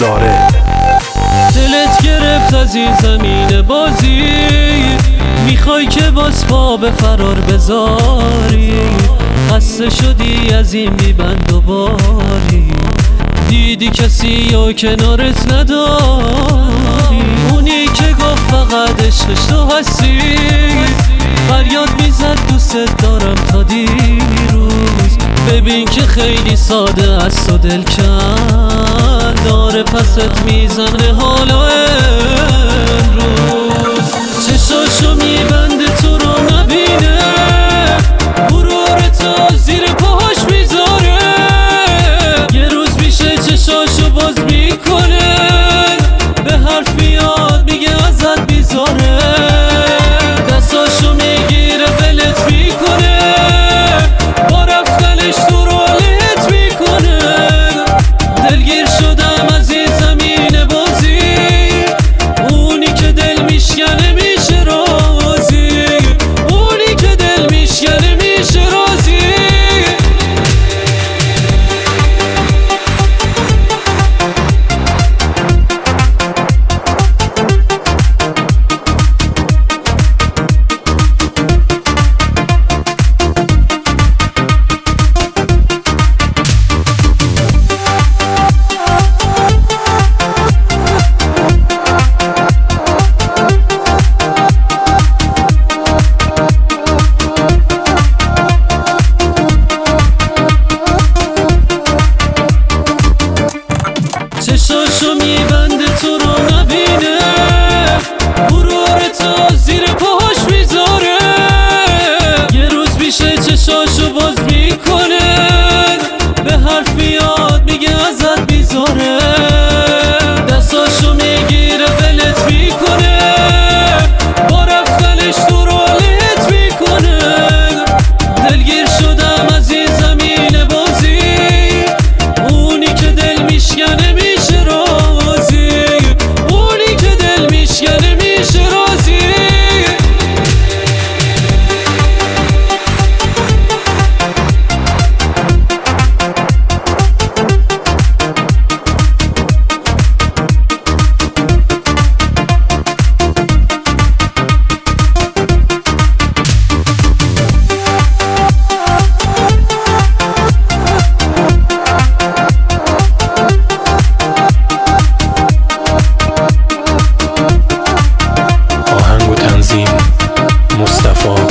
زاره. دلت گرفت از این زمین بازی، میخوای که باز پا به فرار بذاری. خسته شدی از این بیبند و باری، دیدی کسی یا کنارت نداری. اونی که گفت فقط عشقش تو هستی، فریاد میزد دوست دارم تا دیروز. ببین که خیلی ساده است و دلکن، داره پست میزنه حالا امروز. چشاشو میبنده تو رو نبینه، غرورتو زیر پاهاش میذاره. یه روز میشه چشاشو باز میکنه، به حرف میاد میگه ازت بیزاره. دستاشو میگیره ولت میکنه، با رفتنش تو رولت میکنه. دلگیر شدم از این زمین بازی، اونی که دل میشکنه میشه رازی، اونی که دل میشکنه میشه رازی. چشاشو میبنده تو رو نبینه، غرورتو زیر پاهاش میذاره. یه روز میشه چشاشو باز میکنه، به حرف میاد میگه ازت بیزاره. دستاشو میگیره ولت میکنه، با رفتنش تو رولت میکنه. دلگیر شدم از این زمین بازی، اونی که دل میشکنه میشه رازی، اونی که دل میشکنه میشه رازی. آهنگ و تنظیم مصطفی